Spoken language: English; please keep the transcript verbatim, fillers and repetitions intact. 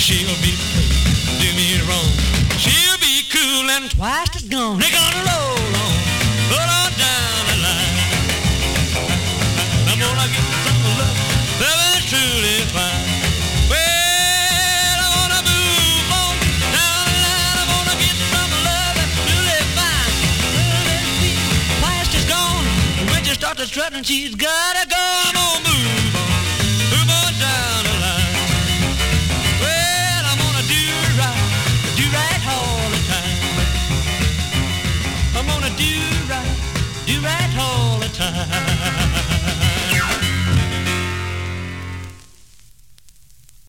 she'll be do me wrong. She'll be cool and twice as gone. They're gonna roll on, roll on down the line. I'm gonna get some love, love is truly fine. Well, I'm gonna move on down the line. I'm gonna get some love that's truly fine. Well, that sweet twice is gone. And when she starts to strut and she's gotta go, I'm gonna move on, move on down the line. Well, I'm gonna do right, do right all the time. I'm gonna do right, do right all the time.